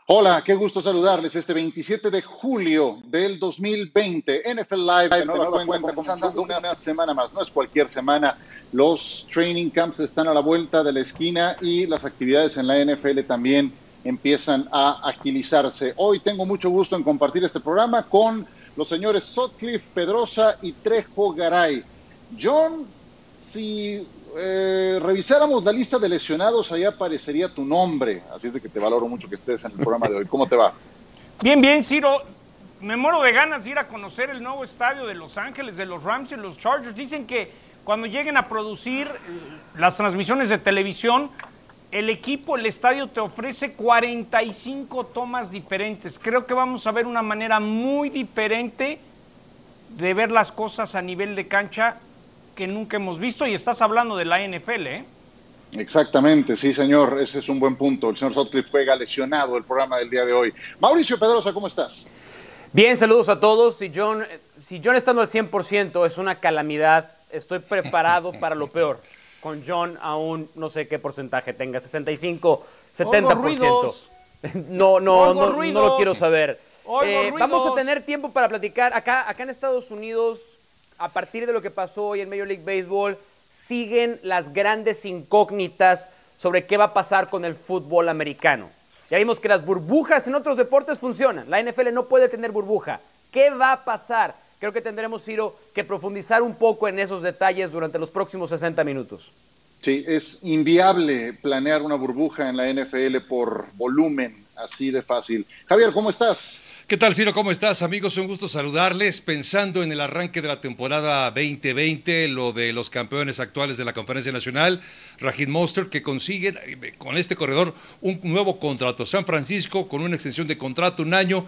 Hola, qué gusto saludarles este 27 de julio del 2020. NFL Live de nueva cuenta, comenzando una semana más. No es cualquier semana. Los training camps están a la vuelta de la esquina y las actividades en la NFL también empiezan a agilizarse. Hoy tengo mucho gusto en compartir este programa con los señores Sutcliffe, Pedrosa y Trejo Garay. John, si revisáramos la lista de lesionados, ahí aparecería tu nombre. Así es de que te valoro mucho que estés en el programa de hoy. ¿Cómo te va? Bien, bien, Ciro. Me muero de ganas de ir a conocer el nuevo estadio de Los Ángeles, de los Rams y los Chargers. Dicen que cuando lleguen a producir las transmisiones de televisión, el equipo, el estadio te ofrece 45 tomas diferentes. Creo que vamos a ver una manera muy diferente de ver las cosas a nivel de cancha que nunca hemos visto, y estás hablando de la NFL, ¿eh? Exactamente, sí, señor, ese es un buen punto. El señor Sutcliffe juega lesionado el programa del día de hoy. Mauricio Pedrosa, ¿cómo estás? Bien, saludos a todos. Si John estando al 100% es una calamidad, estoy preparado para lo peor. Con John aún no sé qué porcentaje tenga, 65, 70%. No lo quiero saber. Vamos a tener tiempo para platicar. Acá en Estados Unidos, a partir de lo que pasó hoy en Major League Baseball, siguen las grandes incógnitas sobre qué va a pasar con el fútbol americano. Ya vimos que las burbujas en otros deportes funcionan. La NFL no puede tener burbuja. ¿Qué va a pasar? Creo que tendremos, Ciro, que profundizar un poco en esos detalles durante los próximos 60 minutos. Sí, es inviable planear una burbuja en la NFL por volumen, así de fácil. Javier, ¿cómo estás? ¿Qué tal, Ciro? ¿Cómo estás, amigos? Un gusto saludarles. Pensando en el arranque de la temporada 2020, lo de los campeones actuales de la Conferencia Nacional, Raheem Mostert, que consiguen con este corredor un nuevo contrato. San Francisco con una extensión de contrato, un año,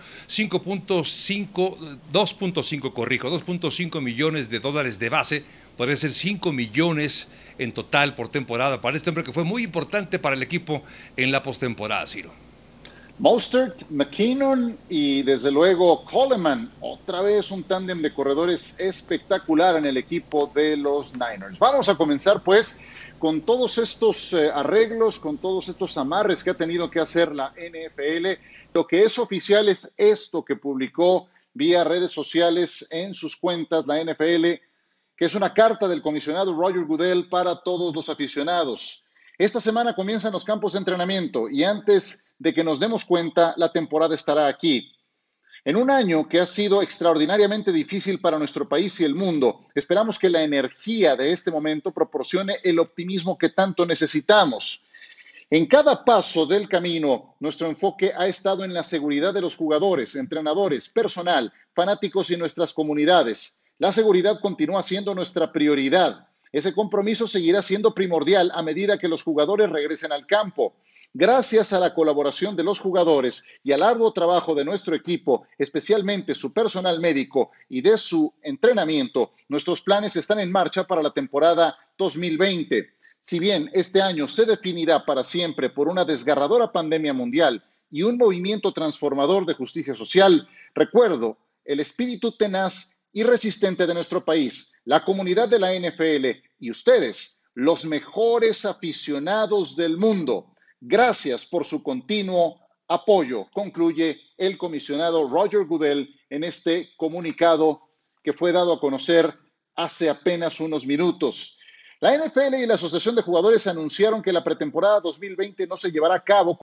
2.5 millones de dólares de base, podría ser 5 millones en total por temporada para este hombre que fue muy importante para el equipo en la postemporada, Ciro. Mostert, McKinnon y desde luego Coleman, otra vez un tándem de corredores espectacular en el equipo de los Niners. Vamos a comenzar pues con todos estos arreglos, con todos estos amarres que ha tenido que hacer la NFL. Lo que es oficial es esto que publicó vía redes sociales en sus cuentas la NFL, que es una carta del comisionado Roger Goodell para todos los aficionados. Esta semana comienzan los campos de entrenamiento y antes de que nos demos cuenta, la temporada estará aquí. En un año que ha sido extraordinariamente difícil para nuestro país y el mundo, esperamos que la energía de este momento proporcione el optimismo que tanto necesitamos. En cada paso del camino, nuestro enfoque ha estado en la seguridad de los jugadores, entrenadores, personal, fanáticos y nuestras comunidades. La seguridad continúa siendo nuestra prioridad. Ese compromiso seguirá siendo primordial a medida que los jugadores regresen al campo. Gracias a la colaboración de los jugadores y al arduo trabajo de nuestro equipo, especialmente su personal médico y de su entrenamiento, nuestros planes están en marcha para la temporada 2020. Si bien este año se definirá para siempre por una desgarradora pandemia mundial y un movimiento transformador de justicia social, recuerdo el espíritu tenaz y resistente de nuestro país, la comunidad de la NFL y ustedes, los mejores aficionados del mundo. Gracias por su continuo apoyo, concluye el comisionado Roger Goodell en este comunicado que fue dado a conocer hace apenas unos minutos. La NFL y la Asociación de Jugadores anunciaron que la pretemporada 2020 no se llevará a cabo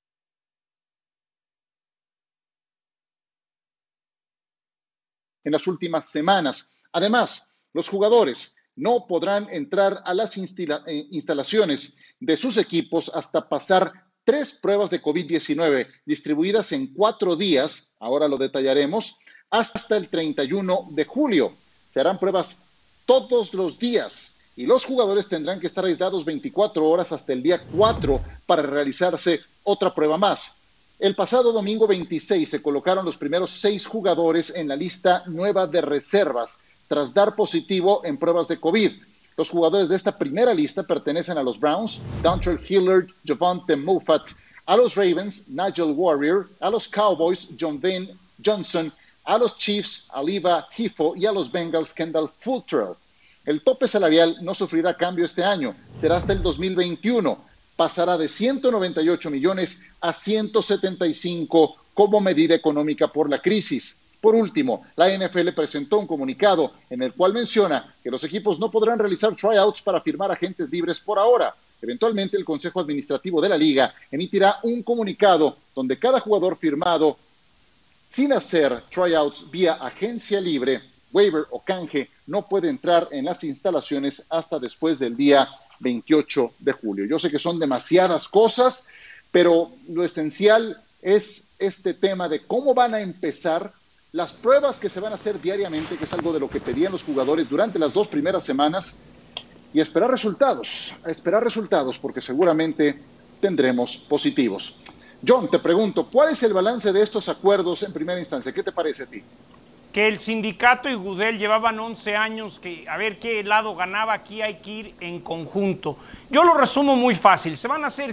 en las últimas semanas. Además, los jugadores no podrán entrar a las instalaciones de sus equipos hasta pasar 3 pruebas de COVID-19 distribuidas en 4 días, ahora lo detallaremos, hasta el 31 de julio. Se harán pruebas todos los días y los jugadores tendrán que estar aislados 24 horas hasta el día 4 para realizarse otra prueba más. El pasado domingo 26 se colocaron los primeros 6 jugadores en la lista nueva de reservas tras dar positivo en pruebas de COVID. Los jugadores de esta primera lista pertenecen a los Browns, Dontrell Hilliard, Javonte Mofat, a los Ravens, Nigel Warrior, a los Cowboys, John Vane Johnson, a los Chiefs, Aliva Hifo y a los Bengals, Kendall Fulltrell. El tope salarial no sufrirá cambio este año, será hasta el 2021. Pasará de 198 millones a 175 como medida económica por la crisis. Por último, la NFL presentó un comunicado en el cual menciona que los equipos no podrán realizar tryouts para firmar agentes libres por ahora. Eventualmente, el Consejo Administrativo de la Liga emitirá un comunicado donde cada jugador firmado sin hacer tryouts vía agencia libre, waiver o canje no puede entrar en las instalaciones hasta después del día 28 de julio. Yo sé que son demasiadas cosas, pero lo esencial es este tema de cómo van a empezar las pruebas que se van a hacer diariamente, que es algo de lo que pedían los jugadores durante las 2 primeras semanas, y esperar resultados, porque seguramente tendremos positivos. John, te pregunto, ¿cuál es el balance de estos acuerdos en primera instancia? ¿Qué te parece a ti? Que el sindicato y Goodell llevaban 11 años, que a ver qué lado ganaba, aquí hay que ir en conjunto. Yo lo resumo muy fácil, se van a hacer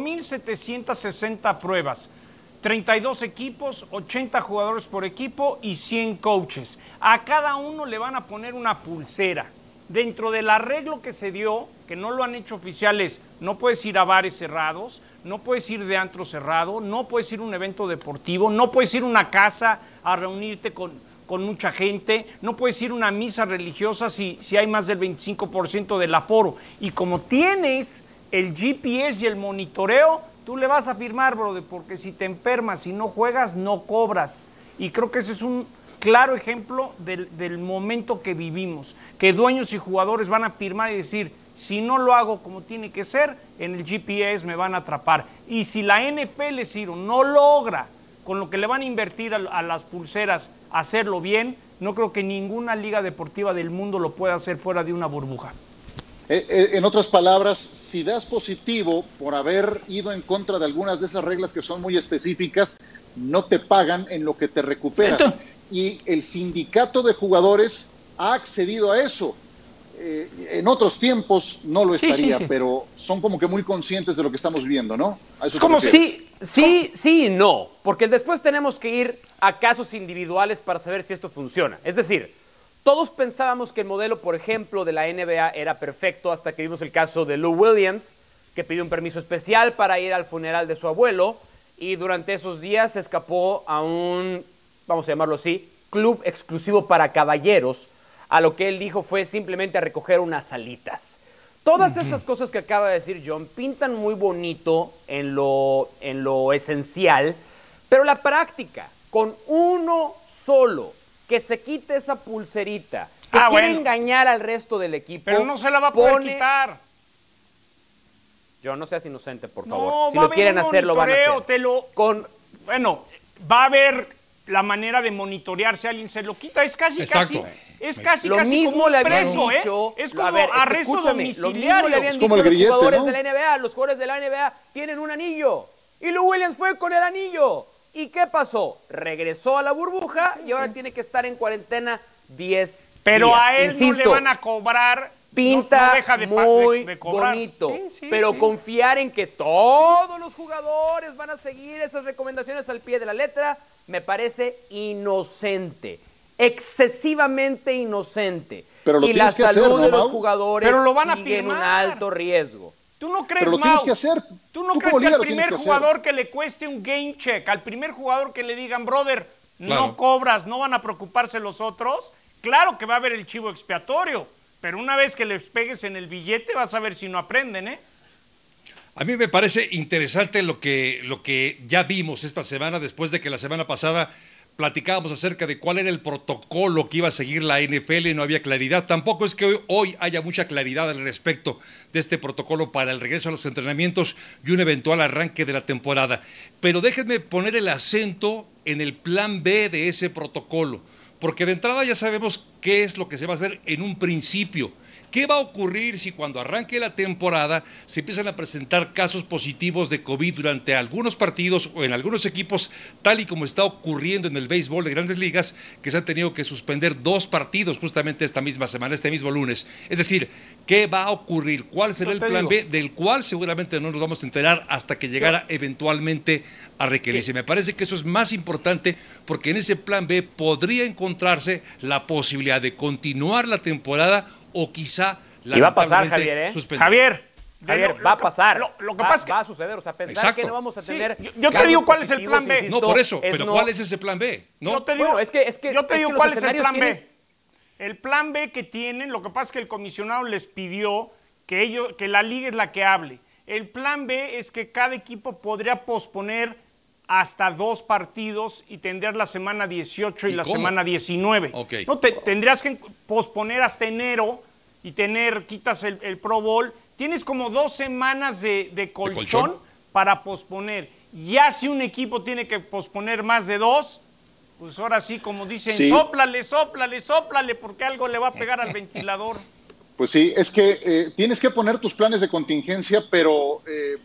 5,760 pruebas, 32 equipos, 80 jugadores por equipo y 100 coaches. A cada uno le van a poner una pulsera. Dentro del arreglo que se dio, que no lo han hecho oficiales, no puedes ir a bares cerrados, no puedes ir de antro cerrado, no puedes ir a un evento deportivo, no puedes ir a una casa a reunirte con mucha gente, no puedes ir a una misa religiosa si hay más del 25% del aforo. Y como tienes el GPS y el monitoreo, tú le vas a firmar, brother, porque si te enfermas, si no juegas, no cobras. Y creo que ese es un claro ejemplo del momento que vivimos, que dueños y jugadores van a firmar y decir, si no lo hago como tiene que ser, en el GPS me van a atrapar. Y si la NFL, Ciro, no logra, con lo que le van a invertir a las pulseras, hacerlo bien, no creo que ninguna liga deportiva del mundo lo pueda hacer fuera de una burbuja. En otras palabras, si das positivo por haber ido en contra de algunas de esas reglas que son muy específicas, no te pagan en lo que te recuperas. Y el sindicato de jugadores ha accedido a eso. En otros tiempos no lo estaría, sí. Pero son como que muy conscientes de lo que estamos viendo, ¿no? ¿A eso como sí y no, porque después tenemos que ir a casos individuales para saber si esto funciona. Es decir, todos pensábamos que el modelo, por ejemplo, de la NBA era perfecto hasta que vimos el caso de Lou Williams, que pidió un permiso especial para ir al funeral de su abuelo y durante esos días se escapó a un, vamos a llamarlo así, club exclusivo para caballeros. A lo que él dijo fue simplemente a recoger unas alitas. Todas estas cosas que acaba de decir John pintan muy bonito en lo esencial, pero la práctica, con uno solo, que se quite esa pulserita, que quiere engañar al resto del equipo. Pero no se la va a poder quitar. John, no seas inocente, por favor. No, si lo quieren hacer, lo van a hacer. Bueno, va a haber la manera de monitorear si alguien se lo quita. Es casi, exacto. Lo mismo le habían dicho. Es como arresto domiciliario. Lo mismo le habían dicho los jugadores de la NBA. Los jugadores de la NBA tienen un anillo. Y Lou Williams fue con el anillo. ¿Y qué pasó? Regresó a la burbuja y ahora tiene que estar en cuarentena 10 Pero días. A él no le van a cobrar. Pinta no deja muy de cobrar. Bonito, pero confiar en que todos los jugadores van a seguir esas recomendaciones al pie de la letra me parece inocente, excesivamente inocente. Y la salud de los jugadores sigue en un alto riesgo. ¿Tú no crees, pero lo tienes que hacer. ¿Tú no crees que al primer jugador que le cueste un game check, al primer jugador que le digan, brother, no cobras, no van a preocuparse los otros? Claro que va a haber el chivo expiatorio. Pero una vez que les pegues en el billete, vas a ver si no aprenden, ¿eh? A mí me parece interesante lo que ya vimos esta semana, después de que la semana pasada platicábamos acerca de cuál era el protocolo que iba a seguir la NFL y no había claridad. Tampoco es que hoy haya mucha claridad al respecto de este protocolo para el regreso a los entrenamientos y un eventual arranque de la temporada. Pero déjenme poner el acento en el plan B de ese protocolo. Porque de entrada ya sabemos qué es lo que se va a hacer en un principio. ¿Qué va a ocurrir si cuando arranque la temporada se empiezan a presentar casos positivos de COVID durante algunos partidos o en algunos equipos, tal y como está ocurriendo en el béisbol de Grandes Ligas, que se han tenido que suspender 2 partidos justamente esta misma semana, este mismo lunes? Es decir, ¿qué va a ocurrir? ¿Cuál será el plan B? Del cual seguramente no nos vamos a enterar hasta que llegara eventualmente a requerirse. Me parece que eso es más importante porque en ese plan B podría encontrarse la posibilidad de continuar la temporada o quizá la va a pasar, Javier, suspender. Javier, Javier, va a pasar. Lo que pasa es que va a suceder. O sea, pensar Exacto. que no vamos a tener. Yo te digo cuál es el plan B. insisto, No, por eso, es pero no- ¿cuál es ese plan B? No, Yo te digo, Bueno, es que yo te es digo que los cuál es el escenarios plan tienen- B. El plan B que tienen, lo que pasa es que el comisionado les pidió que la liga es la que hable. El plan B es que cada equipo podría posponer hasta 2 partidos y tendrías la semana 18 y ¿Y la cómo? semana 19. Ok. No, tendrías que posponer hasta enero y quitas el Pro Bowl. Tienes como 2 semanas de colchón para posponer. Ya si un equipo tiene que posponer más de 2, pues ahora sí, como dicen, Sí. sóplale, porque algo le va a pegar al ventilador. Pues sí, es que tienes que poner tus planes de contingencia, pero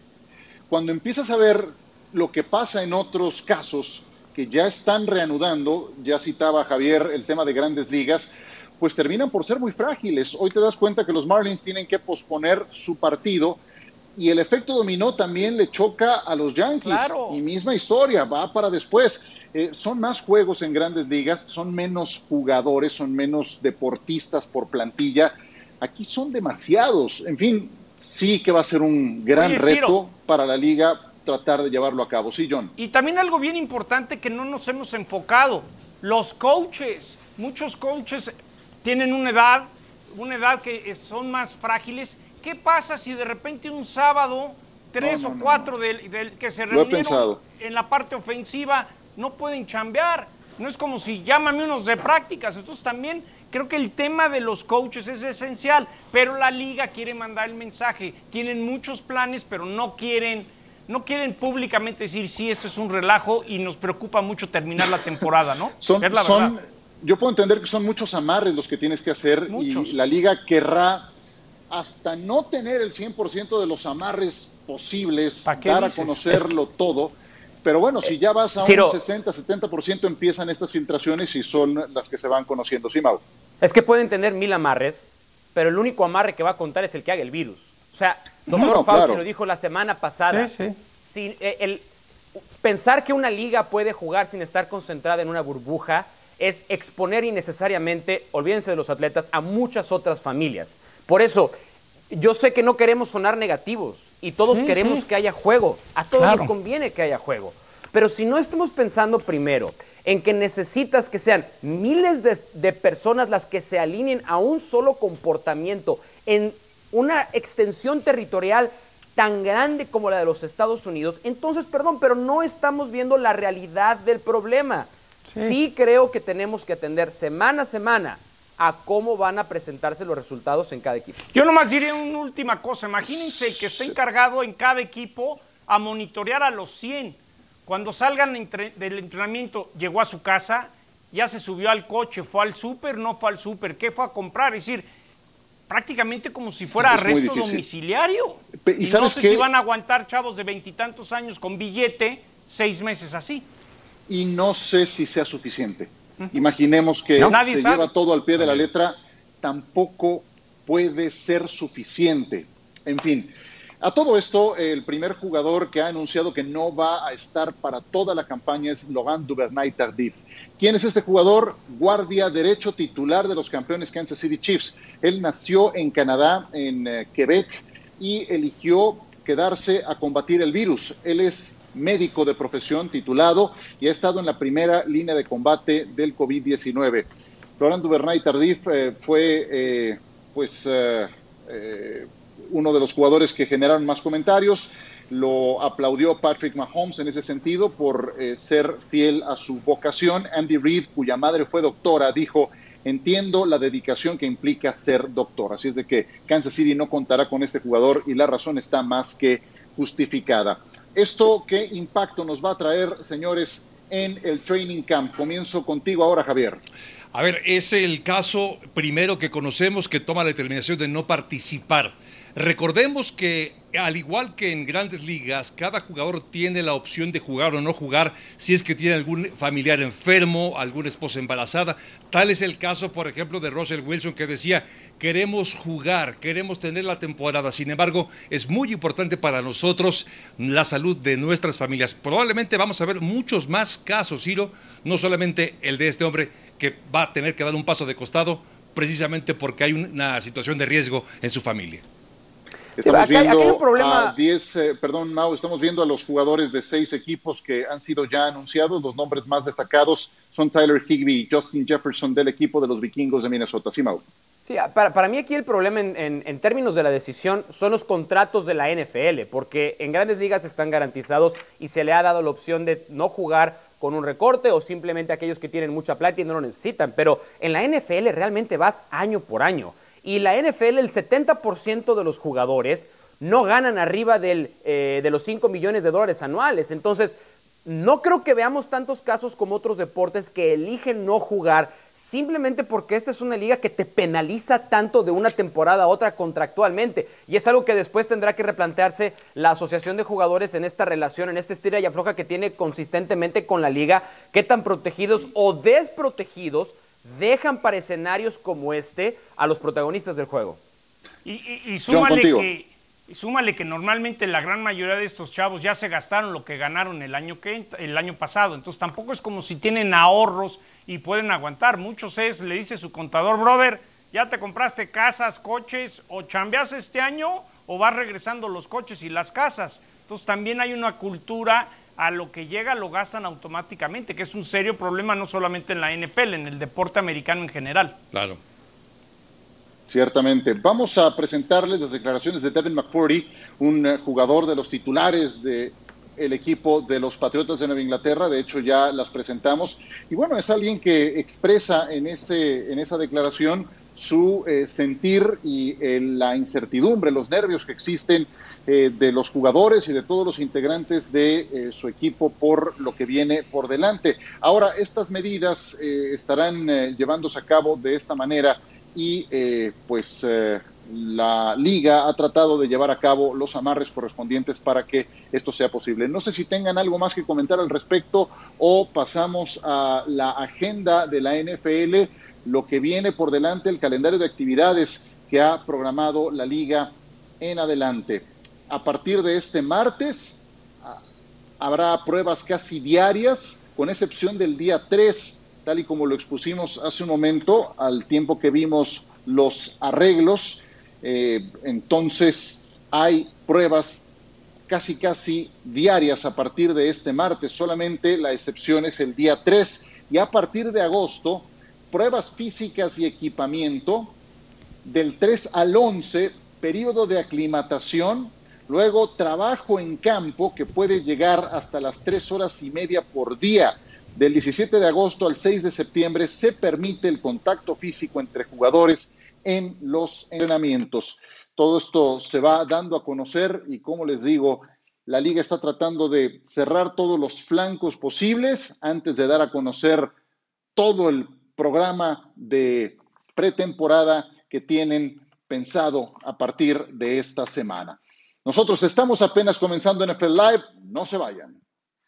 cuando empiezas a ver lo que pasa en otros casos que ya están reanudando, ya citaba Javier el tema de Grandes Ligas, pues terminan por ser muy frágiles. Hoy te das cuenta que los Marlins tienen que posponer su partido y el efecto dominó también le choca a los Yankees. Claro. Y misma historia, va para después. Son más juegos en Grandes Ligas, son menos jugadores, son menos deportistas por plantilla. Aquí son demasiados. En fin, sí que va a ser un gran Oye, reto Ciro, para la liga tratar de llevarlo a cabo. Sí, John. y también algo bien importante que no nos hemos enfocado, los coaches. Muchos coaches tienen una edad que son más frágiles. ¿Qué pasa si de repente un sábado 3 o 4 que se Lo he reunieron pensado. en la parte ofensiva no pueden chambear? No es como si llámame unos de prácticas. Entonces también creo que el tema de los coaches es esencial, pero la liga quiere mandar el mensaje. Tienen muchos planes, pero no quieren públicamente decir, sí, esto es un relajo y nos preocupa mucho terminar la temporada, ¿no? Es la verdad. Yo puedo entender que son muchos amarres los que tienes que hacer Muchos. y la liga querrá hasta no tener el 100% de los amarres posibles, ¿Pa' qué dar a dices? conocerlo todo. Pero bueno, si ya vas a Ciro, un 60-70% empiezan estas filtraciones y son las que se van conociendo. Sí, Mau. Es que pueden tener 1000 amarres, pero el único amarre que va a contar es el que haga el virus. O sea, doctor No, Fauci claro. lo dijo la semana pasada. Sí. Pensar que una liga puede jugar sin estar concentrada en una burbuja es exponer innecesariamente, olvídense de los atletas, a muchas otras familias. Por eso, yo sé que no queremos sonar negativos y todos queremos que haya juego. A todos Claro. nos conviene que haya juego. Pero si no estamos pensando primero en que necesitas que sean miles de personas las que se alineen a un solo comportamiento en una extensión territorial tan grande como la de los Estados Unidos, entonces, perdón, pero no estamos viendo la realidad del problema. Sí creo que tenemos que atender semana a semana a cómo van a presentarse los resultados en cada equipo. Yo nomás diré una última cosa. Imagínense que esté encargado en cada equipo a monitorear a los 100. Cuando salgan del entrenamiento, llegó a su casa, ya se subió al coche, fue al súper, no fue al súper, ¿qué fue a comprar? Es decir, prácticamente como si fuera Es muy arresto difícil. domiciliario. ¿Y no sabes sé qué? si van a aguantar chavos de 20 y tantos años con billete 6 meses así. Y no sé si sea suficiente. Imaginemos que No, nadie se sabe. lleva todo al pie de la letra, tampoco puede ser suficiente. En fin, a todo esto, el primer jugador que ha anunciado que no va a estar para toda la campaña es Logan Duvernay-Tardif. ¿Quién es este jugador? Guardia derecho titular de los campeones Kansas City Chiefs. Él nació en Canadá, en Quebec, y eligió quedarse a combatir el virus. Él es médico de profesión titulado y ha estado en la primera línea de combate del COVID-19. Laurent Duvernay-Tardif fue uno de los jugadores que generaron más comentarios. Lo aplaudió Patrick Mahomes en ese sentido por ser fiel a su vocación. Andy Reid, cuya madre fue doctora, dijo: entiendo la dedicación que implica ser doctor. Así es de que Kansas City no contará con este jugador y la razón está más que justificada. ¿Esto qué impacto nos va a traer, señores, en el training camp? Comienzo contigo ahora, Javier. A ver, es el caso primero que conocemos que toma la determinación de no participar. Recordemos que, al igual que en grandes ligas, cada jugador tiene la opción de jugar o no jugar si es que tiene algún familiar enfermo, alguna esposa embarazada. Tal es el caso, por ejemplo, de Russell Wilson, que decía: queremos jugar, queremos tener la temporada. Sin embargo, es muy importante para nosotros la salud de nuestras familias. Probablemente vamos a ver muchos más casos, Ciro, no solamente el de este hombre que va a tener que dar un paso de costado precisamente porque hay una situación de riesgo en su familia. Estamos acá hay viendo un problema. a 10, perdón, Mau, estamos viendo a los jugadores de 6 equipos que han sido ya anunciados. Los nombres más destacados son Tyler Higbee y Justin Jefferson del equipo de los Vikingos de Minnesota. Sí, Mau. Sí, para mí aquí el problema en términos de la decisión son los contratos de la NFL, porque en grandes ligas están garantizados y se le ha dado la opción de no jugar con un recorte o simplemente aquellos que tienen mucha plata y no lo necesitan, pero en la NFL realmente vas año por año. Y la NFL, el 70% de los jugadores no ganan arriba de los $5 millones anuales. Entonces, no creo que veamos tantos casos como otros deportes que eligen no jugar simplemente porque esta es una liga que te penaliza tanto de una temporada a otra contractualmente. Y es algo que después tendrá que replantearse la asociación de jugadores en esta relación, en esta estira y afloja que tiene consistentemente con la liga, qué tan protegidos o desprotegidos dejan para escenarios como este a los protagonistas del juego. Y súmale que normalmente la gran mayoría de estos chavos ya se gastaron lo que ganaron el año pasado, entonces tampoco es como si tienen ahorros y pueden aguantar. Muchos le dice su contador, brother, ya te compraste casas, coches, o chambeas este año o vas regresando los coches y las casas. Entonces también hay una cultura, a lo que llega lo gastan automáticamente, que es un serio problema no solamente en la NFL, en el deporte americano en general. Claro. Ciertamente. Vamos a presentarles las declaraciones de Devin McCourty, un jugador de los titulares del equipo de los Patriotas de Nueva Inglaterra. De hecho, ya las presentamos. Y bueno, es alguien que expresa en esa declaración su sentir y la incertidumbre, los nervios que existen de los jugadores y de todos los integrantes de su equipo por lo que viene por delante. Ahora, estas medidas estarán llevándose a cabo de esta manera y la liga ha tratado de llevar a cabo los amarres correspondientes para que esto sea posible. No sé si tengan algo más que comentar al respecto o pasamos a la agenda de la NFL, lo que viene por delante, el calendario de actividades que ha programado la liga en adelante. A partir de este martes habrá pruebas casi diarias, con excepción del día 3, tal y como lo expusimos hace un momento, al tiempo que vimos los arreglos. Entonces hay pruebas casi diarias a partir de este martes, solamente la excepción es el día 3, y a partir de agosto, pruebas físicas y equipamiento del 3 al 11, periodo de aclimatación, luego trabajo en campo que puede llegar hasta las 3 horas y media por día. Del 17 de agosto al 6 de septiembre se permite el contacto físico entre jugadores en los entrenamientos. Todo esto se va dando a conocer y, como les digo, la liga está tratando de cerrar todos los flancos posibles antes de dar a conocer todo el programa de pretemporada que tienen pensado a partir de esta semana. Nosotros estamos apenas comenzando NFL Live, no se vayan.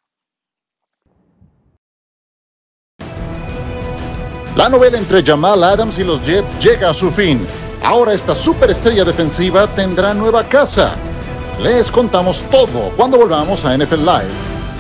La novela entre Jamal Adams y los Jets llega a su fin. Ahora esta superestrella defensiva tendrá nueva casa. Les contamos todo cuando volvamos a NFL Live.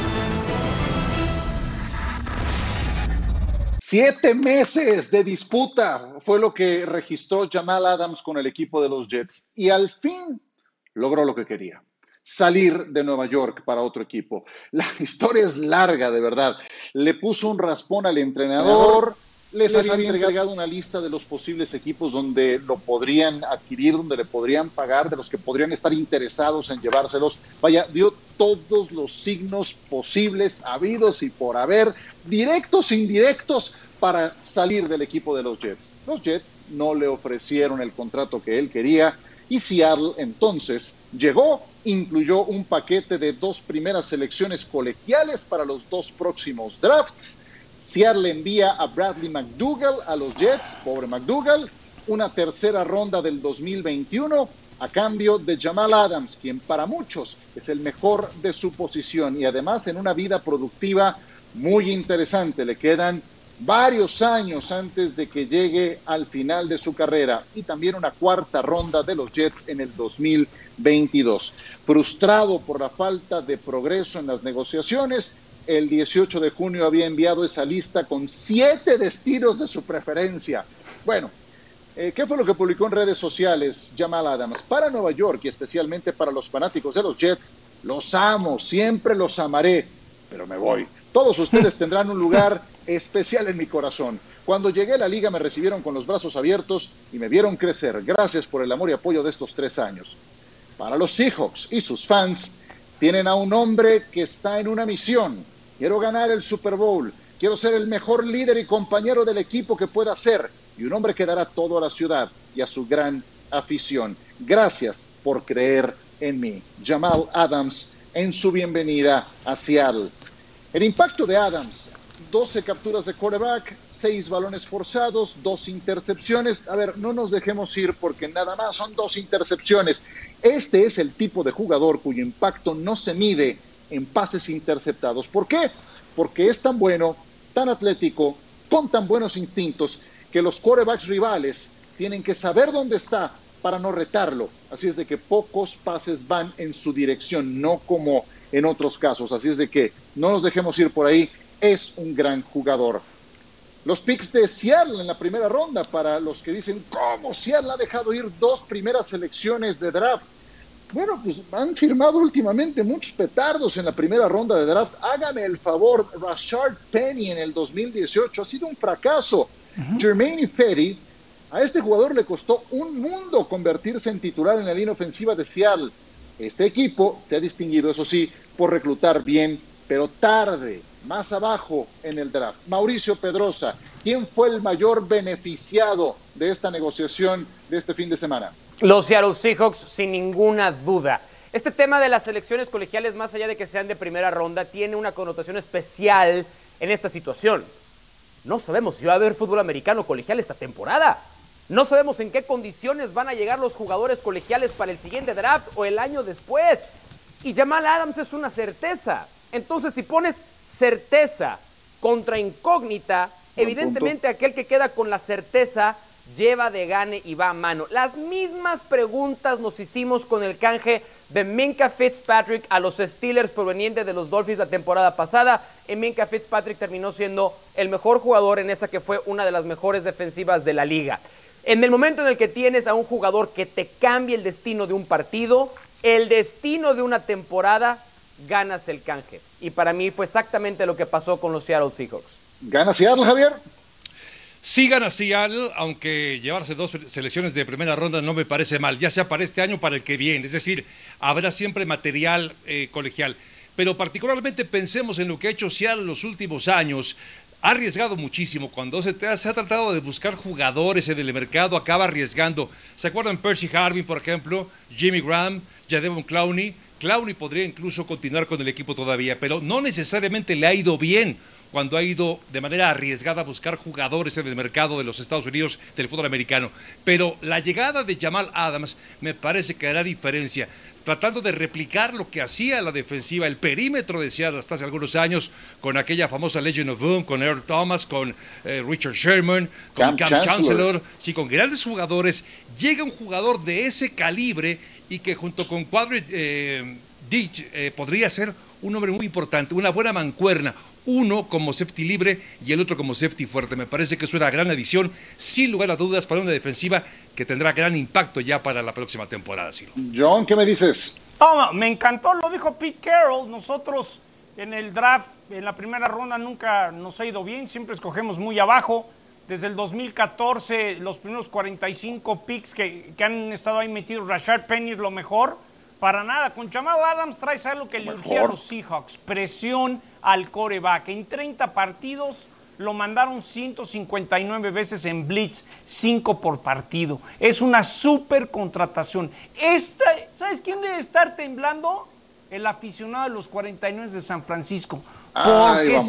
7 meses de disputa fue lo que registró Jamal Adams con el equipo de los Jets. Y al fin logró lo que quería: salir de Nueva York para otro equipo. La historia es larga, de verdad. Le puso un raspón al entrenador. Les había entregado una lista de los posibles equipos donde lo podrían adquirir, donde le podrían pagar, de los que podrían estar interesados en llevárselos. Vaya, dio todos los signos posibles, habidos y por haber, directos e indirectos, para salir del equipo de los Jets. Los Jets no le ofrecieron el contrato que él quería y Seattle entonces llegó, incluyó un paquete de 2 primeras selecciones colegiales para los 2 próximos drafts. Seattle envía a Bradley McDougald a los Jets, pobre McDougald, una tercera ronda del 2021 a cambio de Jamal Adams, quien para muchos es el mejor de su posición y además en una vida productiva muy interesante. Le quedan varios años antes de que llegue al final de su carrera y también una 4ª ronda de los Jets en el 2022. Frustrado por la falta de progreso en las negociaciones, el 18 de junio había enviado esa lista con 7 destinos de su preferencia. Bueno, ¿Qué fue lo que publicó en redes sociales Jamal Adams? Para Nueva York y especialmente para los fanáticos de los Jets, los amo, siempre los amaré, pero me voy. Todos ustedes tendrán un lugar especial en mi corazón. Cuando llegué a la liga me recibieron con los brazos abiertos y me vieron crecer. Gracias por el amor y apoyo de estos 3 años. Para los Seahawks y sus fans, tienen a un hombre que está en una misión. Quiero ganar el Super Bowl. Quiero ser el mejor líder y compañero del equipo que pueda ser. Y un hombre que dará todo a la ciudad y a su gran afición. Gracias por creer en mí. Jamal Adams en su bienvenida a Seattle. El impacto de Adams: 12 capturas de quarterback, 6 balones forzados, 2 intercepciones. A ver, no nos dejemos ir porque nada más son 2 intercepciones. Este es el tipo de jugador cuyo impacto no se mide en pases interceptados. ¿Por qué? Porque es tan bueno, tan atlético, con tan buenos instintos, que los quarterbacks rivales tienen que saber dónde está para no retarlo. Así es de que pocos pases van en su dirección, no como en otros casos. Así es de que no nos dejemos ir por ahí. Es un gran jugador. Los picks de Seattle en la primera ronda, para los que dicen, ¿cómo Seattle ha dejado ir 2 primeras selecciones de draft? Bueno, pues han firmado últimamente muchos petardos en la primera ronda de draft. Hágame el favor, Rashard Penny en el 2018 ha sido un fracaso. Jermaine Petty, a este jugador le costó un mundo convertirse en titular en la línea ofensiva de Seattle. Este equipo se ha distinguido, eso sí, por reclutar bien, pero tarde, más abajo en el draft. Mauricio Pedrosa, ¿quién fue el mayor beneficiado de esta negociación de este fin de semana? Los Seattle Seahawks, sin ninguna duda. Este tema de las selecciones colegiales, más allá de que sean de primera ronda, tiene una connotación especial en esta situación. No sabemos si va a haber fútbol americano colegial esta temporada. No sabemos en qué condiciones van a llegar los jugadores colegiales para el siguiente draft o el año después. Y Jamal Adams es una certeza. Entonces, si pones certeza contra incógnita, evidentemente aquel que queda con la certeza lleva de gane y va a mano. Las mismas preguntas nos hicimos con el canje de Minkah Fitzpatrick a los Steelers proveniente de los Dolphins la temporada pasada. Y Minkah Fitzpatrick terminó siendo el mejor jugador en esa que fue una de las mejores defensivas de la liga. En el momento en el que tienes a un jugador que te cambia el destino de un partido, el destino de una temporada, ganas el canje. Y para mí fue exactamente lo que pasó con los Seattle Seahawks. ¿Gana Seattle, Javier? Sí gana Seattle, aunque llevarse 2 selecciones de primera ronda no me parece mal, ya sea para este año o para el que viene. Es decir, habrá siempre material colegial. Pero particularmente pensemos en lo que ha hecho Seattle en los últimos años. Ha arriesgado muchísimo. Cuando se ha tratado de buscar jugadores en el mercado, acaba arriesgando. ¿Se acuerdan Percy Harvin, por ejemplo? Jimmy Graham, Jadeveon Clowney. Clowney podría incluso continuar con el equipo todavía, pero no necesariamente le ha ido bien cuando ha ido de manera arriesgada a buscar jugadores en el mercado de los Estados Unidos del fútbol americano. Pero la llegada de Jamal Adams me parece que hará diferencia, tratando de replicar lo que hacía la defensiva, el perímetro de Seattle hasta hace algunos años, con aquella famosa Legion of Boom, con Earl Thomas, con Richard Sherman, con Cam Chancellor, sí, con grandes jugadores. Llega un jugador de ese calibre y que junto con Quadri Ditch podría ser un hombre muy importante, una buena mancuerna, uno como safety libre y el otro como safety fuerte. Me parece que es una gran adición, sin lugar a dudas, para una defensiva que tendrá gran impacto ya para la próxima temporada. Ciro. John, ¿qué me dices? Oh, me encantó, lo dijo Pete Carroll. Nosotros en el draft, en la primera ronda, nunca nos ha ido bien, siempre escogemos muy abajo. Desde el 2014, los primeros 45 picks que han estado ahí metidos, Rashard Penny es lo mejor. Para nada, con Jamal Adams traes algo que le urgía a los Seahawks, presión al quarterback. En 30 partidos lo mandaron 159 veces en blitz, 5 por partido. Es una súper contratación. ¿Sabes quién debe estar temblando? El aficionado de los 49 de San Francisco. Porque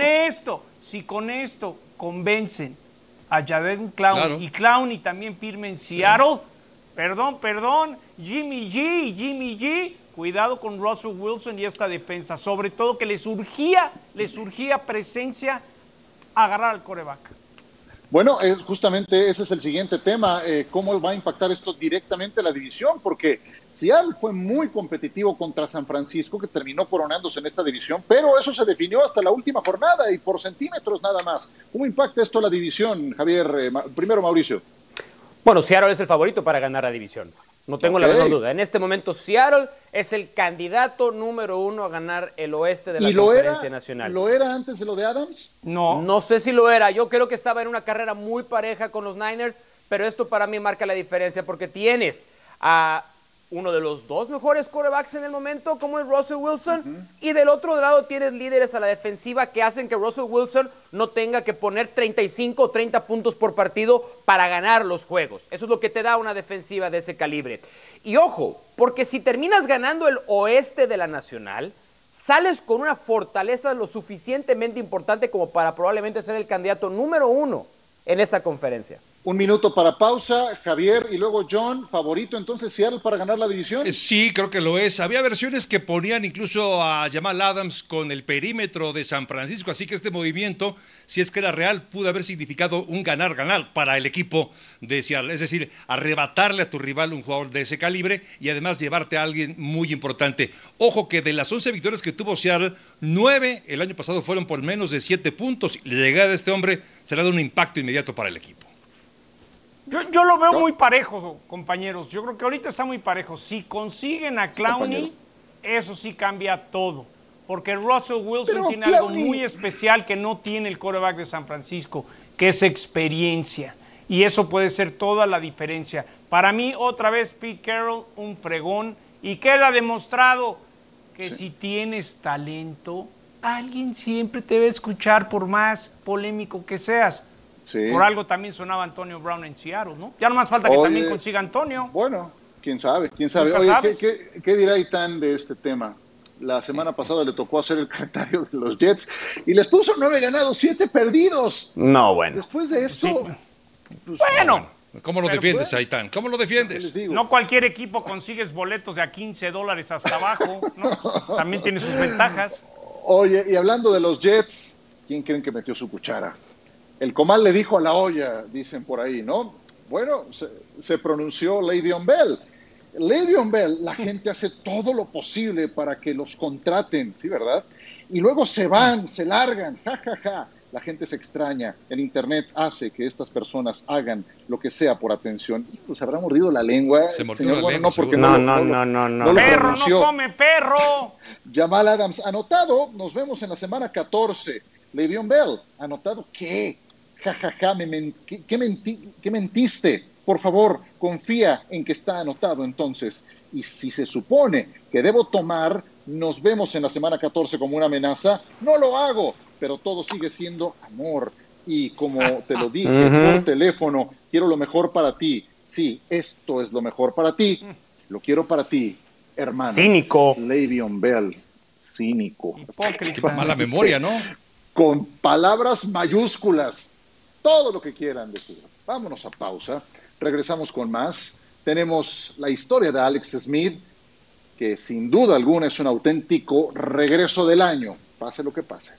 si con esto convencen a Jadeveon Clowney, claro, y Clowney también firma en Seattle, sí. Perdón, Jimmy G, cuidado con Russell Wilson y esta defensa, sobre todo que les surgía presencia, agarrar al quarterback. Bueno, justamente ese es el siguiente tema, cómo va a impactar esto directamente la división, porque Seattle fue muy competitivo contra San Francisco, que terminó coronándose en esta división, pero eso se definió hasta la última jornada y por centímetros nada más. ¿Cómo impacta esto la división, Javier? Primero, Mauricio. Bueno, Seattle es el favorito para ganar la división. No tengo la menor duda. En este momento, Seattle es el candidato número 1 a ganar el oeste de la Conferencia Nacional. ¿Lo era antes de lo de Adams? No. No sé si lo era. Yo creo que estaba en una carrera muy pareja con los Niners, pero esto para mí marca la diferencia porque tienes a uno de los 2 mejores quarterbacks en el momento, como es Russell Wilson, y del otro lado tienes líderes a la defensiva que hacen que Russell Wilson no tenga que poner 35 o 30 puntos por partido para ganar los juegos. Eso es lo que te da una defensiva de ese calibre. Y ojo, porque si terminas ganando el oeste de la Nacional, sales con una fortaleza lo suficientemente importante como para probablemente ser el candidato número 1 en esa conferencia. 1 minuto para pausa, Javier, y luego John, favorito entonces Seattle para ganar la división. Sí, creo que lo es. Había versiones que ponían incluso a Jamal Adams con el perímetro de San Francisco, así que este movimiento, si es que era real, pudo haber significado un ganar-ganar para el equipo de Seattle. Es decir, arrebatarle a tu rival un jugador de ese calibre y además llevarte a alguien muy importante. Ojo que de las 11 victorias que tuvo Seattle, 9 el año pasado fueron por menos de 7 puntos. La llegada de este hombre será de un impacto inmediato para el equipo. Yo lo veo muy parejo, compañeros. Yo creo que ahorita está muy parejo. Si consiguen a Clowney, eso sí cambia todo. Porque Russell Wilson tiene algo muy especial que no tiene el quarterback de San Francisco, que es experiencia. Y eso puede ser toda la diferencia. Para mí, otra vez, Pete Carroll, un fregón. Y queda demostrado que si tienes talento, alguien siempre te va a escuchar por más polémico que seas. Sí. Por algo también sonaba Antonio Brown en Seattle, ¿no? Ya no más falta que también consiga Antonio. Bueno, quién sabe. Oye, ¿qué dirá Itán de este tema? La semana pasada le tocó hacer el calendario de los Jets y les puso 9 ganados, 7 perdidos. No, bueno. Después de esto... Sí. Pues, bueno. ¿Cómo lo defiendes, Aitán? ¿Cómo lo defiendes? No cualquier equipo consigues boletos de a $15 hasta abajo, ¿no? También tiene sus ventajas. Oye, y hablando de los Jets, ¿quién creen que metió su cuchara? El comal le dijo a la olla, dicen por ahí, ¿no? Bueno, se pronunció Le'Veon Bell. Le'Veon Bell, la gente hace todo lo posible para que los contraten, ¿sí, verdad? Y luego se van, se largan, ja. La gente se extraña. El internet hace que estas personas hagan lo que sea por atención. Y pues habrá mordido la lengua. Se mordió la lengua, no, porque no. Perro, no come perro. Jamal Adams, anotado. Nos vemos en la semana 14. Le'Veon Bell, anotado. ¿Qué? Ja, ¿qué mentiste? Por favor, confía en que está anotado entonces. Y si se supone que debo tomar, nos vemos en la semana 14 como una amenaza, no lo hago, pero todo sigue siendo amor. Y como te lo dije por teléfono, quiero lo mejor para ti. Sí, esto es lo mejor para ti. Lo quiero para ti, hermano. Cínico. Le'Veon Bell, cínico. Hipócrita. Qué mala memoria, ¿no? Con palabras mayúsculas. Todo lo que quieran decir. Vámonos a pausa. Regresamos con más. Tenemos la historia de Alex Smith, que sin duda alguna es un auténtico regreso del año, pase lo que pase.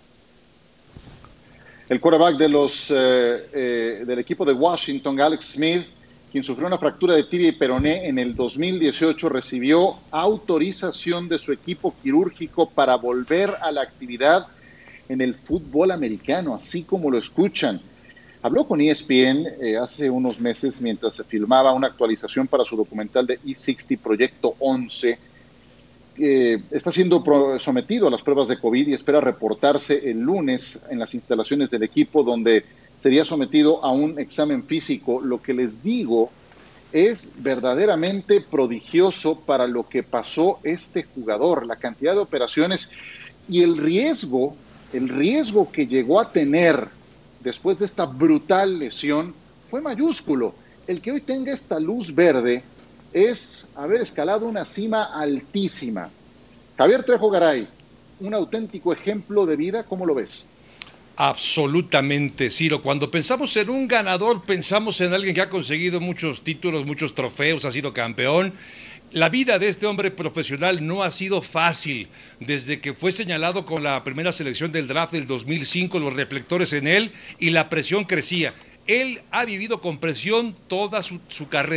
El quarterback del equipo de Washington, Alex Smith, quien sufrió una fractura de tibia y peroné en el 2018, recibió autorización de su equipo quirúrgico para volver a la actividad en el fútbol americano, así como lo escuchan. Habló con ESPN hace unos meses mientras se filmaba una actualización para su documental de E60 Proyecto 11. Está siendo sometido a las pruebas de COVID y espera reportarse el lunes en las instalaciones del equipo, donde sería sometido a un examen físico. Lo que les digo es verdaderamente prodigioso para lo que pasó este jugador, la cantidad de operaciones y el riesgo que llegó a tener después de esta brutal lesión fue mayúsculo. El que hoy tenga esta luz verde es haber escalado una cima altísima. Javier Trejo Garay, un auténtico ejemplo de vida, ¿cómo lo ves? Absolutamente, Ciro. Cuando pensamos en un ganador, pensamos en alguien que ha conseguido muchos títulos, muchos trofeos, ha sido campeón. La vida de este hombre profesional no ha sido fácil. Desde que fue señalado con la primera selección del draft del 2005, los reflectores en él y la presión crecía. Él ha vivido con presión toda su carrera,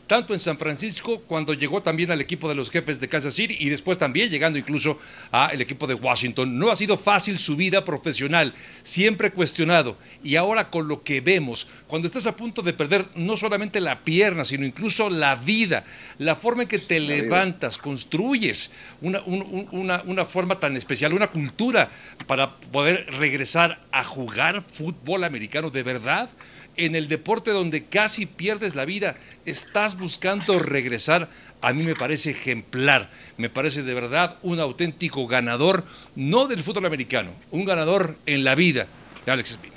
tanto en San Francisco, cuando llegó también al equipo de los Jefes de Kansas City y después también llegando incluso al equipo de Washington. No ha sido fácil su vida profesional, siempre cuestionado. Y ahora con lo que vemos, cuando estás a punto de perder no solamente la pierna, sino incluso la vida, la forma en que te levantas, construyes una forma tan especial, una cultura para poder regresar a jugar fútbol americano de verdad. En el deporte donde casi pierdes la vida, estás buscando regresar. A mí me parece ejemplar, me parece de verdad un auténtico ganador, no del fútbol americano, un ganador en la vida de Alex Smith.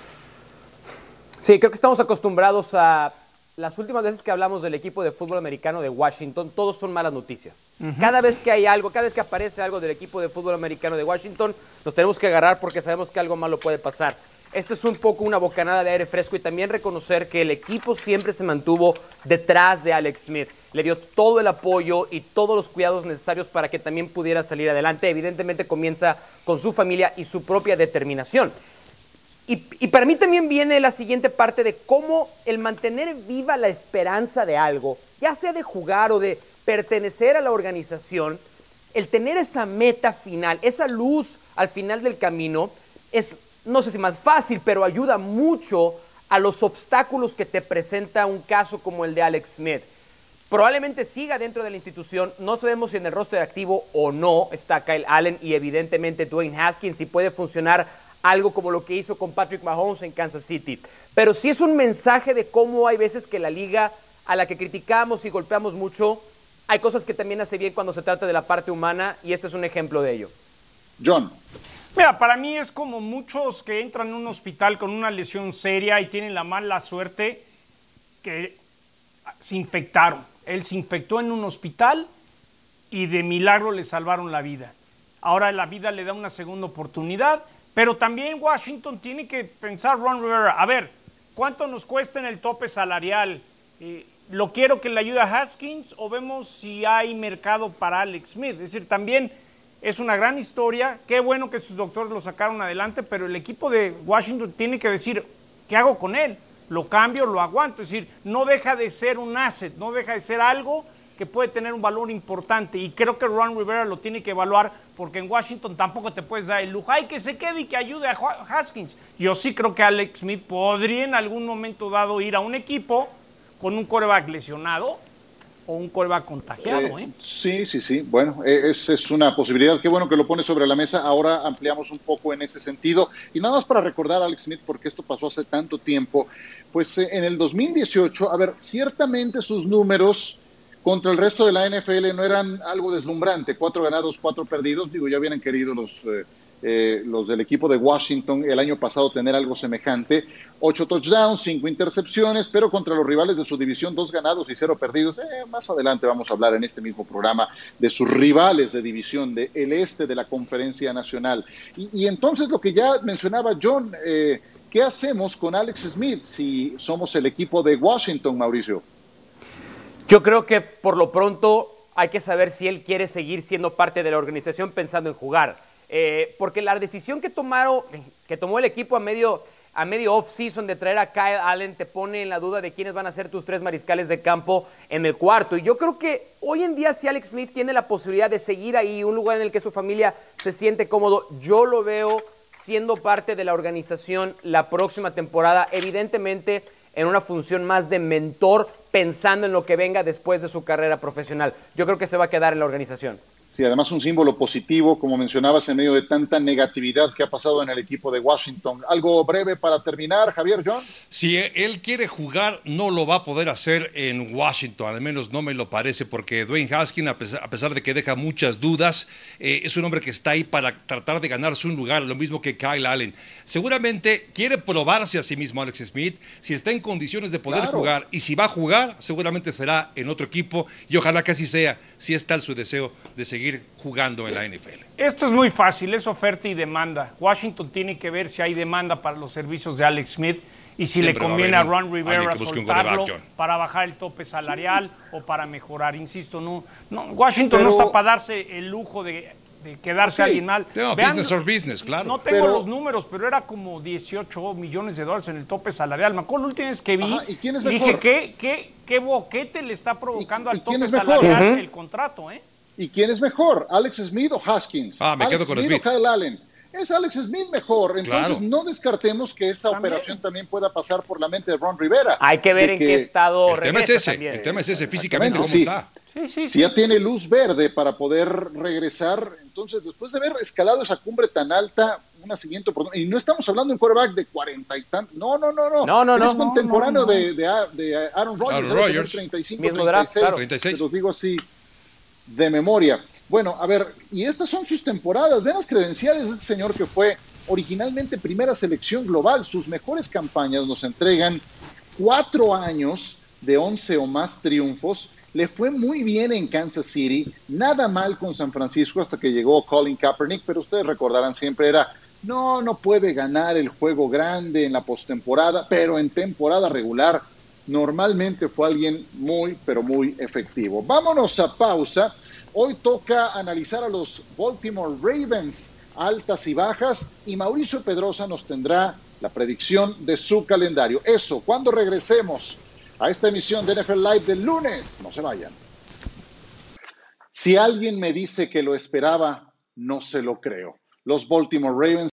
Sí, creo que estamos acostumbrados a las últimas veces que hablamos del equipo de fútbol americano de Washington, todos son malas noticias. Cada vez que hay algo, cada vez que aparece algo del equipo de fútbol americano de Washington, nos tenemos que agarrar porque sabemos que algo malo puede pasar. Este es un poco una bocanada de aire fresco y también reconocer que el equipo siempre se mantuvo detrás de Alex Smith. Le dio todo el apoyo y todos los cuidados necesarios para que también pudiera salir adelante. Evidentemente comienza con su familia y su propia determinación. Y para mí también viene la siguiente parte de cómo el mantener viva la esperanza de algo, ya sea de jugar o de pertenecer a la organización, el tener esa meta final, esa luz al final del camino, es, no sé si más fácil, pero ayuda mucho a los obstáculos que te presenta un caso como el de Alex Smith. Probablemente siga dentro de la institución, no sabemos si en el roster activo o no está Kyle Allen y evidentemente Dwayne Haskins, si puede funcionar algo como lo que hizo con Patrick Mahomes en Kansas City. Pero sí es un mensaje de cómo hay veces que la liga a la que criticamos y golpeamos mucho, hay cosas que también hace bien cuando se trata de la parte humana y este es un ejemplo de ello. John. Mira, para mí es como muchos que entran en un hospital con una lesión seria y tienen la mala suerte que se infectaron. Él se infectó en un hospital y de milagro le salvaron la vida. Ahora la vida le da una segunda oportunidad, pero también Washington tiene que pensar, Ron Rivera, a ver, ¿cuánto nos cuesta en el tope salarial? ¿Lo quiero que le ayude a Haskins o vemos si hay mercado para Alex Smith? Es decir, también es una gran historia, qué bueno que sus doctores lo sacaron adelante, pero el equipo de Washington tiene que decir, ¿qué hago con él? ¿Lo cambio, lo aguanto? Es decir, no deja de ser un asset, no deja de ser algo que puede tener un valor importante y creo que Ron Rivera lo tiene que evaluar porque en Washington tampoco te puedes dar el lujo, ¡ay, que se quede y que ayude a Haskins! Yo sí creo que Alex Smith podría en algún momento dado ir a un equipo con un quarterback lesionado o un quarterback contagiado. Sí. Bueno, es una posibilidad. Qué bueno que lo pone sobre la mesa. Ahora ampliamos un poco en ese sentido. Y nada más para recordar a Alex Smith, porque esto pasó hace tanto tiempo, pues en el 2018, a ver, ciertamente sus números contra el resto de la NFL no eran algo deslumbrante. 4 ganados, 4 perdidos. Digo, ya hubieran querido los del equipo de Washington el año pasado tener algo semejante. 8 touchdowns, 5 intercepciones, pero contra los rivales de su división, 2 ganados y 0 perdidos. Más adelante vamos a hablar en este mismo programa de sus rivales de división, del este de la Conferencia Nacional. Y entonces lo que ya mencionaba John, ¿qué hacemos con Alex Smith si somos el equipo de Washington, Mauricio? Yo creo que por lo pronto hay que saber si él quiere seguir siendo parte de la organización pensando en jugar. Porque la decisión que tomó el equipo a medio off-season de traer a Kyle Allen te pone en la duda de quiénes van a ser tus 3 mariscales de campo en el cuarto. Y yo creo que hoy en día si Alex Smith tiene la posibilidad de seguir ahí, un lugar en el que su familia se siente cómodo, yo lo veo siendo parte de la organización la próxima temporada, evidentemente en una función más de mentor, pensando en lo que venga después de su carrera profesional. Yo creo que se va a quedar en la organización. Sí, además un símbolo positivo, como mencionabas, en medio de tanta negatividad que ha pasado en el equipo de Washington. Algo breve para terminar, Javier, John. Si él quiere jugar, no lo va a poder hacer en Washington, al menos no me lo parece, porque Dwayne Haskins, a pesar de que deja muchas dudas, es un hombre que está ahí para tratar de ganarse un lugar, lo mismo que Kyle Allen. Seguramente quiere probarse a sí mismo Alex Smith, si está en condiciones de poder jugar, y si va a jugar, seguramente será en otro equipo, y ojalá que así sea, si es tal su deseo de seguir jugando en la NFL. Esto es muy fácil, es oferta y demanda. Washington tiene que ver si hay demanda para los servicios de Alex Smith y si siempre le conviene a Ron Rivera soltarlo para bajar el tope salarial o para mejorar. Insisto, Washington no está para darse el lujo de quedarse alguien mal. No, Vean, business or business, claro. No tengo los números, pero era como 18 millones de dólares en el tope salarial. Me acuerdo la última vez que vi, Ajá, ¿y quién es dije, mejor? ¿qué boquete le está provocando al quién tope es mejor? salarial el contrato? ¿Y quién es mejor? ¿Alex Smith o Haskins? Me quedo con Smith. ¿O Kyle Allen? Es Alex Smith mejor. Entonces Claro. no descartemos que esa operación también pueda pasar por la mente de Ron Rivera. Hay que ver en qué estado El tema es regresa ese, también. el tema es ese, físicamente cómo Sí. está. Si ya tiene luz verde para poder regresar, entonces después de haber escalado esa cumbre tan alta, una siguiente oportunidad, y no estamos hablando de un quarterback de 40 y tantos, no. Es contemporáneo de Aaron Rodgers. Aaron debe tener Rodgers. 35, Mismo 36, draft, claro. 36. te los digo así de memoria. Bueno, a ver, y estas son sus temporadas. Ven las credenciales de este señor que fue originalmente primera selección global. Sus mejores campañas nos entregan 4 años de 11 o más triunfos. Le fue muy bien en Kansas City, nada mal con San Francisco hasta que llegó Colin Kaepernick, pero ustedes recordarán siempre era, no puede ganar el juego grande en la postemporada, pero en temporada regular normalmente fue alguien muy, pero muy efectivo. Vámonos a pausa. Hoy toca analizar a los Baltimore Ravens, altas y bajas, y Mauricio Pedrosa nos tendrá la predicción de su calendario. Eso, cuando regresemos a esta emisión de NFL Live del lunes. No se vayan. Si alguien me dice que lo esperaba, no se lo creo. Los Baltimore Ravens,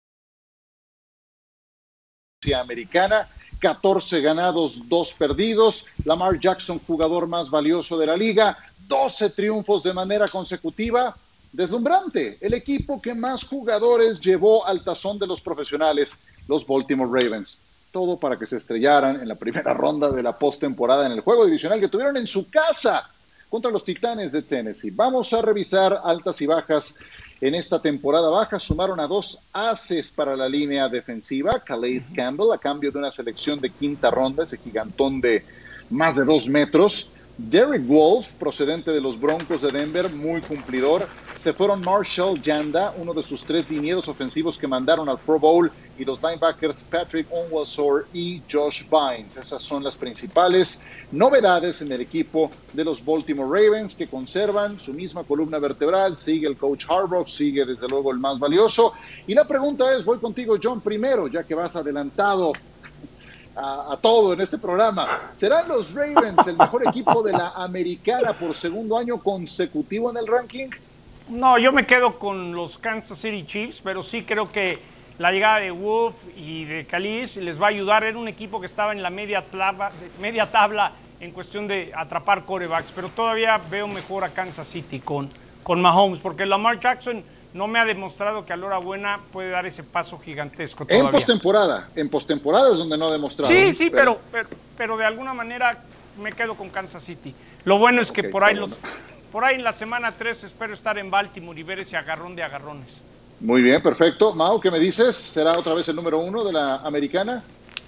americana, 14 ganados, 2 perdidos. Lamar Jackson, jugador más valioso de la liga, 12 triunfos de manera consecutiva. Deslumbrante, el equipo que más jugadores llevó al tazón de los profesionales, los Baltimore Ravens. Todo para que se estrellaran en la primera ronda de la postemporada en el juego divisional que tuvieron en su casa contra los Titanes de Tennessee. Vamos a revisar altas y bajas en esta temporada baja. Sumaron a 2 ases para la línea defensiva, Calais Campbell, a cambio de una selección de quinta ronda, ese gigantón de más de 2 metros. Derek Wolfe, procedente de los Broncos de Denver, muy cumplidor. Se fueron Marshall Yanda, uno de sus 3 linieros ofensivos que mandaron al Pro Bowl, y los linebackers Patrick Onwuasor y Josh Bynes. Esas son las principales novedades en el equipo de los Baltimore Ravens, que conservan su misma columna vertebral. Sigue el coach Harbaugh, sigue desde luego el más valioso. Y la pregunta es, voy contigo, John, primero, ya que vas adelantado a todo en este programa. ¿Serán los Ravens el mejor equipo de la americana por segundo año consecutivo en el ranking? No, yo me quedo con los Kansas City Chiefs, pero sí creo que la llegada de Wolf y de Calais les va a ayudar. Era un equipo que estaba en la media tabla en cuestión de atrapar quarterbacks, pero todavía veo mejor a Kansas City con Mahomes, porque Lamar Jackson no me ha demostrado que a la hora buena puede dar ese paso gigantesco todavía. En postemporada es donde no ha demostrado. Sí, pero de alguna manera me quedo con Kansas City. Lo bueno es que por ahí en la semana 3 espero estar en Baltimore y ver ese agarrón de agarrones. Muy bien, perfecto. Mau, ¿qué me dices? ¿Será otra vez el número 1 de la americana?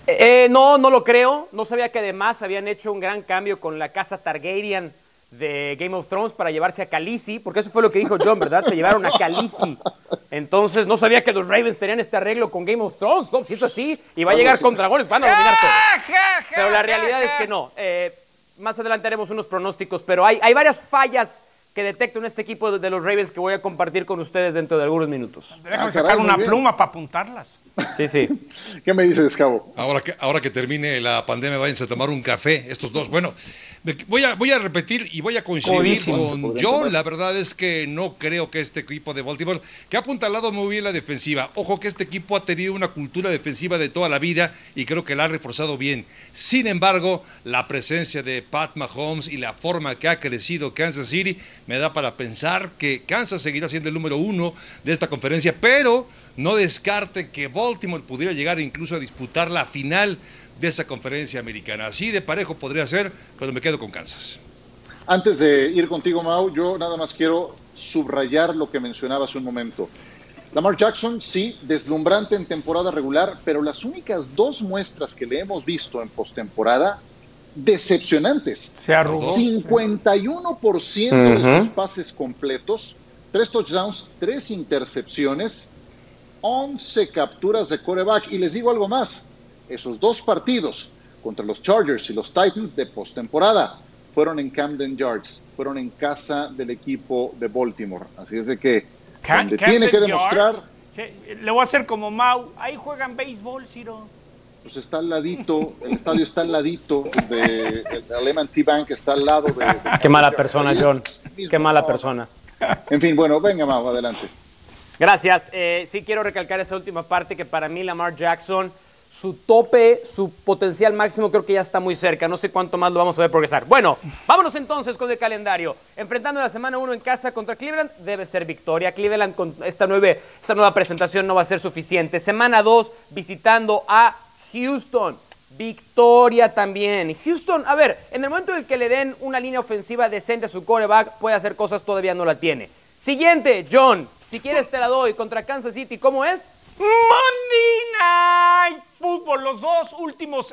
No lo creo. No sabía que además habían hecho un gran cambio con la casa Targaryen de Game of Thrones para llevarse a Khaleesi, porque eso fue lo que dijo John, ¿verdad? Se llevaron a Khaleesi. Entonces no sabía que los Ravens tenían este arreglo con Game of Thrones. No, si es así, y va a llegar con dragones, van a dominar todo. Pero la realidad es que no. Más adelante haremos unos pronósticos, pero hay varias fallas que detecto en este equipo de los Ravens que voy a compartir con ustedes dentro de algunos minutos. Déjame sacar una pluma para apuntarlas. Sí. ¿Qué me dices, Cabo? Ahora que termine la pandemia, váyanse a tomar un café, estos dos. Bueno, voy a repetir y voy a coincidir con John. La verdad es que no creo que este equipo de Baltimore, que ha apuntalado muy bien la defensiva, ojo que este equipo ha tenido una cultura defensiva de toda la vida y creo que la ha reforzado bien. Sin embargo, la presencia de Pat Mahomes y la forma que ha crecido Kansas City me da para pensar que Kansas seguirá siendo el número 1 de esta conferencia, pero no descarte que Baltimore pudiera llegar incluso a disputar la final de esa conferencia americana. Así de parejo podría ser, pero me quedo con Kansas. Antes de ir contigo, Mau, yo nada más quiero subrayar lo que mencionaba hace un momento. Lamar Jackson, sí, deslumbrante en temporada regular, pero las únicas 2 muestras que le hemos visto en postemporada, decepcionantes. Se arrugó. 51% de sus pases completos, 3 touchdowns, 3 intercepciones, 11 capturas de quarterback. Y les digo algo más, esos 2 partidos contra los Chargers y los Titans de postemporada fueron en Camden Yards, fueron en casa del equipo de Baltimore. Así es de que donde tiene que demostrar. Le voy a hacer como Mau. Ahí juegan béisbol, Ciro. Pues está al ladito, el estadio está al ladito del M&T Bank, está al lado de Qué mala persona, John. Qué mala persona. En fin, bueno, venga, Mau, adelante. Gracias. Sí quiero recalcar esa última parte que para mí Lamar Jackson, su tope, su potencial máximo creo que ya está muy cerca. No sé cuánto más lo vamos a ver progresar. Bueno, vámonos entonces con el calendario. Enfrentando la semana 1 en casa contra Cleveland, debe ser victoria. Cleveland con esta nueva presentación no va a ser suficiente. Semana 2 visitando a Houston. Victoria también. Houston, a ver, en el momento en el que le den una línea ofensiva decente a su quarterback, puede hacer cosas, todavía no la tiene. Siguiente, John, si quieres te la doy, contra Kansas City, ¿cómo es? Monday Night Football, los dos últimos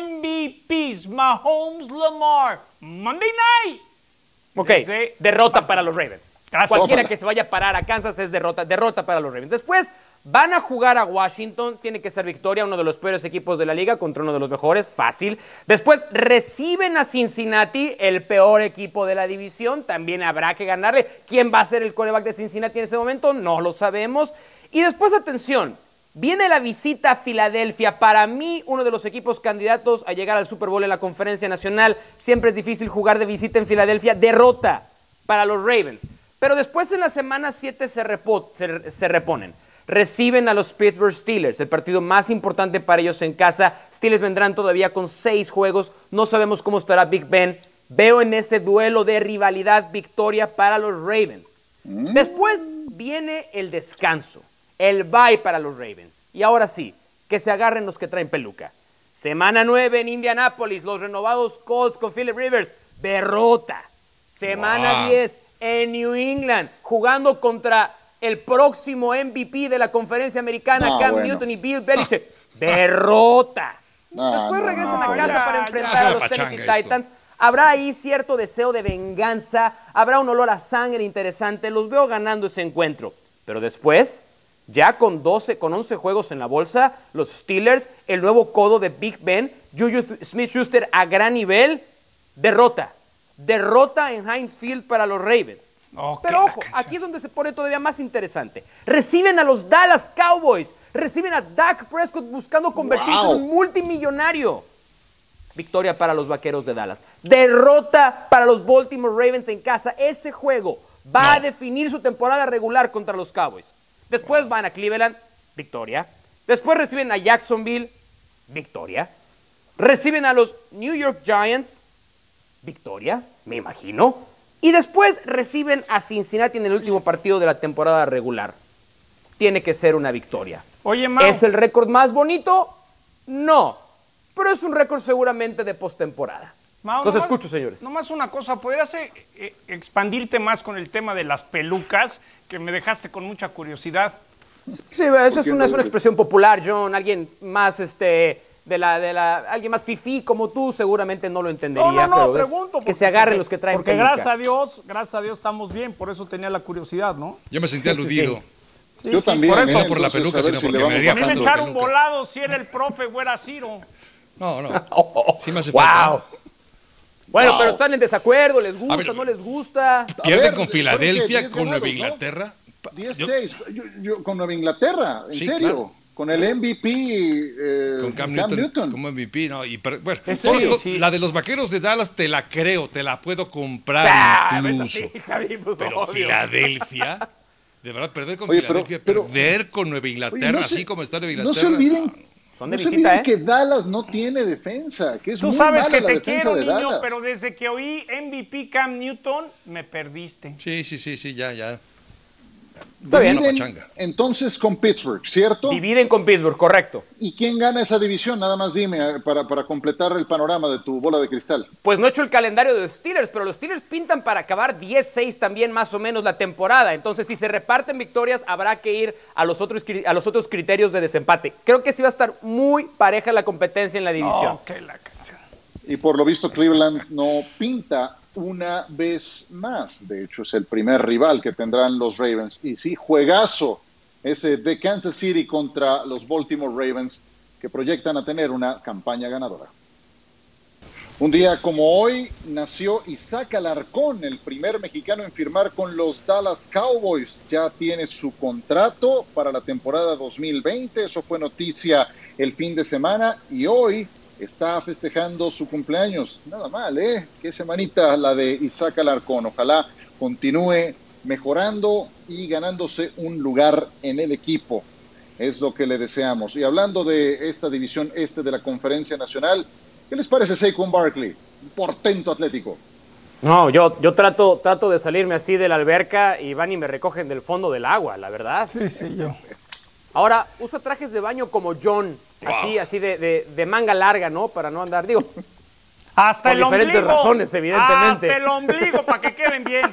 MVPs, Mahomes, Lamar, Monday Night. Ok, derrota para los Ravens. Gracias. Cualquiera que se vaya a parar a Kansas es derrota para los Ravens. Después van a jugar a Washington, tiene que ser victoria, uno de los peores equipos de la liga contra uno de los mejores, fácil. Después reciben a Cincinnati, el peor equipo de la división, también habrá que ganarle. ¿Quién va a ser el quarterback de Cincinnati en ese momento? No lo sabemos. Y después, atención, viene la visita a Filadelfia. Para mí, uno de los equipos candidatos a llegar al Super Bowl en la Conferencia Nacional. Siempre es difícil jugar de visita en Filadelfia. Derrota para los Ravens. Pero después en la semana 7 se reponen. Reciben a los Pittsburgh Steelers, el partido más importante para ellos en casa. Steelers vendrán todavía con 6 juegos. No sabemos cómo estará Big Ben. Veo en ese duelo de rivalidad victoria para los Ravens. Después viene el descanso. El bye para los Ravens. Y ahora sí, que se agarren los que traen peluca. Semana 9 en Indianápolis, los renovados Colts con Philip Rivers. Derrota. Semana 10 en New England, jugando contra el próximo MVP de la conferencia americana, Cam Newton y Bill Belichick. Derrota. Después regresan a casa para enfrentar a los Tennessee Titans. Habrá ahí cierto deseo de venganza, habrá un olor a sangre interesante. Los veo ganando ese encuentro. Pero después, ya con 11 juegos en la bolsa, los Steelers, el nuevo codo de Big Ben, Juju Smith-Schuster a gran nivel, derrota. Derrota en Heinz Field para los Ravens. Pero ojo, aquí es donde se pone todavía más interesante. Reciben a los Dallas Cowboys, reciben a Dak Prescott buscando convertirse en un multimillonario. Victoria para los Vaqueros de Dallas. Derrota para los Baltimore Ravens en casa. Ese juego va a definir su temporada regular contra los Cowboys. Después van a Cleveland, victoria. Después reciben a Jacksonville, victoria. Reciben a los New York Giants, victoria, me imagino. Y después reciben a Cincinnati en el último partido de la temporada regular. Tiene que ser una victoria. Oye, Mau, ¿es el récord más bonito? No. Pero es un récord seguramente de postemporada. Los escucho, señores. Nomás una cosa, ¿podrías expandirte más con el tema de las pelucas? Que me dejaste con mucha curiosidad. Sí, eso es una expresión popular, John. Alguien más, alguien más fifí como tú seguramente no lo entendería. No, pero pregunto. Que se agarren los que traen porque peluca. gracias a Dios estamos bien, por eso tenía la curiosidad, ¿no? Yo me sentí aludido. Sí, yo también. Por eso, no por la peluca, sino porque me haría a mí me echaron volado si era el profe o era Ciro. No. Sí me hace falta. Bueno, pero están en desacuerdo, les gusta, no les gusta. ¿Pierden con Filadelfia, con Nueva Inglaterra? 10-6, con Nueva Inglaterra, en serio. Claro. Con el MVP, con Cam Newton. Como MVP, ¿no? Bueno, sí. La de los Vaqueros de Dallas te la creo, te la puedo comprar incluso. Sí, Javi, pues, pero obvio. Filadelfia, de verdad, perder con Filadelfia, perder con Nueva Inglaterra, así como está Nueva Inglaterra. No se olviden. Son de no visita, se olviden que Dallas no tiene defensa, que es Tú muy sabes mala que la te defensa quiero, de niño, Dallas. pero desde que oí MVP Cam Newton, me perdiste. Sí, ya. Dividen entonces con Pittsburgh, ¿cierto? Dividen con Pittsburgh, correcto. ¿Y quién gana esa división? Nada más dime, para completar el panorama de tu bola de cristal. Pues no he hecho el calendario de los Steelers, pero los Steelers pintan para acabar 10-6 también más o menos la temporada. Entonces, si se reparten victorias, habrá que ir a los otros criterios de desempate. Creo que sí va a estar muy pareja la competencia en la división. La canción. Y por lo visto Cleveland no pinta una vez más. De hecho, es el primer rival que tendrán los Ravens. Y sí, juegazo ese de Kansas City contra los Baltimore Ravens, que proyectan a tener una campaña ganadora. Un día como hoy nació Isaac Alarcón, el primer mexicano en firmar con los Dallas Cowboys. Ya tiene su contrato para la temporada 2020. Eso fue noticia el fin de semana y hoy está festejando su cumpleaños. Nada mal, ¿eh? Qué semanita la de Isaac Alarcón. Ojalá continúe mejorando y ganándose un lugar en el equipo. Es lo que le deseamos. Y hablando de esta división este de la Conferencia Nacional, ¿qué les parece Saquon Barkley? Un portento atlético. No, yo trato de salirme así de la alberca y van y me recogen del fondo del agua, la verdad. Sí, yo. Ahora, usa trajes de baño como John, así de manga larga, ¿no? Para no andar, digo, Hasta por el diferentes ombligo. razones, evidentemente. Hasta el ombligo, para que queden bien.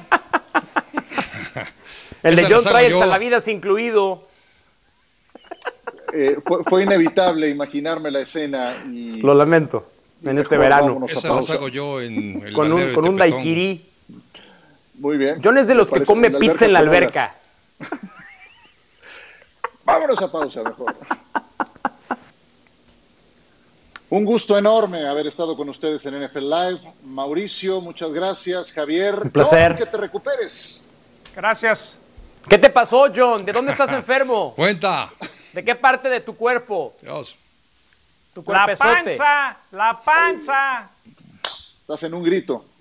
El de Esa John las trae hago el yo. salvavidas incluido. Fue inevitable imaginarme la escena. Y Lo lamento, en este mejor verano. vámonos a Esa las pausa. hago yo en el Con balneario un de Tepetón. daiquiri. Muy bien. John es de los Me que parece, come en la pizza en la alberca alberca. Vámonos a pausa mejor. Un gusto enorme haber estado con ustedes en NFL Live. Mauricio, muchas gracias. Javier, Un placer. John, que te recuperes. Gracias. ¿Qué te pasó, John? ¿De dónde estás enfermo? Cuenta. ¿De qué parte de tu cuerpo? Dios. Tu La cuerpezote. panza, la panza. Estás en un grito.